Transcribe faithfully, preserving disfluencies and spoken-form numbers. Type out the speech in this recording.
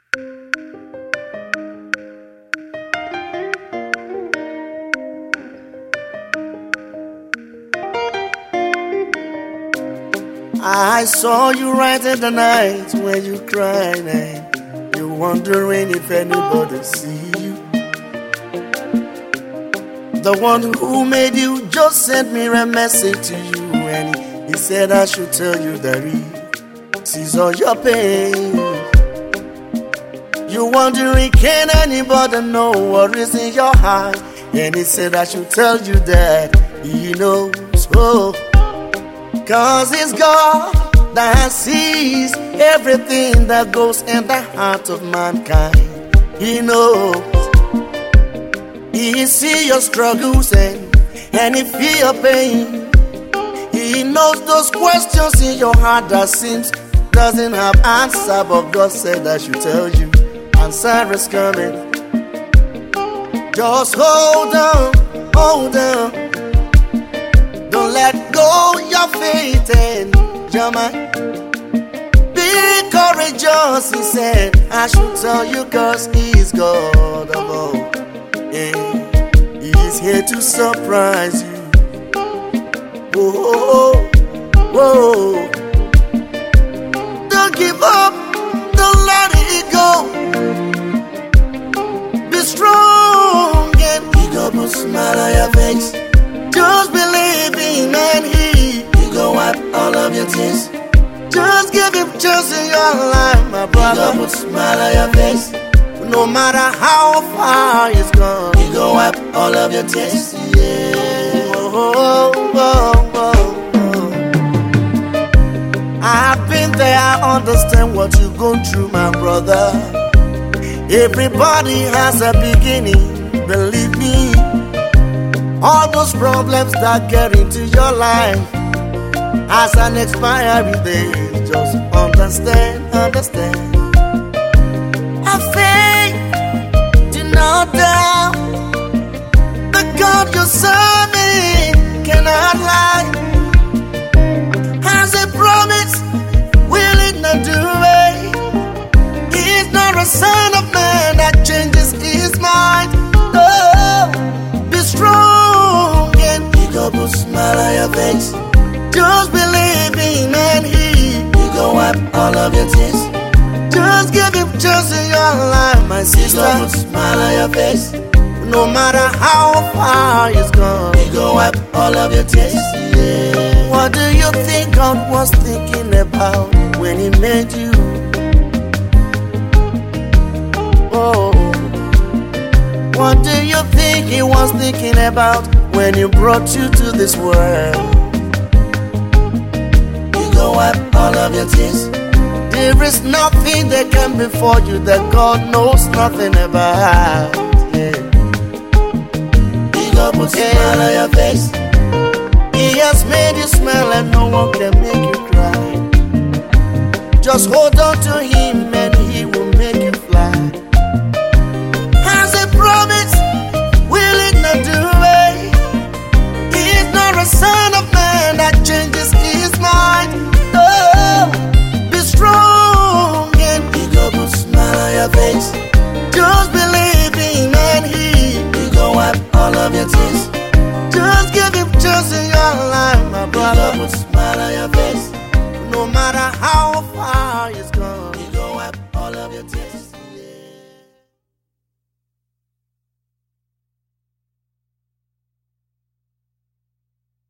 I saw you right in the night when you cried and you're wondering if anybody see you. The one who made you just sent me a message to you, and he said I should tell you that he sees all your pain. You're wondering, can anybody know what is in your heart? And he said I should tell you that he knows. Oh, cause it's God that sees everything that goes in the heart of mankind. He knows. He sees your struggles and, and he feels your pain. He knows those questions in your heart that seems doesn't have answer, but God said I should tell you, answer is coming. Just hold on, hold on. Don't let go your faith and your mind. Be courageous, he said I should tell you, cause he is God of all. And he is here to surprise you. Whoa, whoa. Don't give up, don't let it go. Be strong and pick up a smile on your face. Just believe in and he, he gon' wipe all of your tears. Just give him chance in your life, my brother. He gon' put a smile on your face. No matter how far it's gone, he gon' wipe all of your tears. Yeah. Oh, oh, oh, oh, oh. I've been there, I understand what you're going through, my brother. Everybody has a beginning, believe me. All those problems that get into your life has an expiry date. Just understand, understand. Have faith, do not doubt. The God you're serving cannot lie. Has a promise, willing to do it. He's not a son of man that changes his mind. Oh, be strong and pick up a smile on your face. Just believe in and he, he gon' wipe all of your tears. Just give him chance in your life, my sister. He gon' put a smile on your face. No matter how far it's gone, he gon' wipe all of your tears. Yeah. What do you think God was thinking about when he made you? Oh, what do you think he was thinking about when he brought you to this world? He gon' wipe all of your tears. There is nothing that can be for you that God knows nothing about. Yeah. He gon' put a smile on your face. He has made you smile and no one can make you cry. Just hold on to him,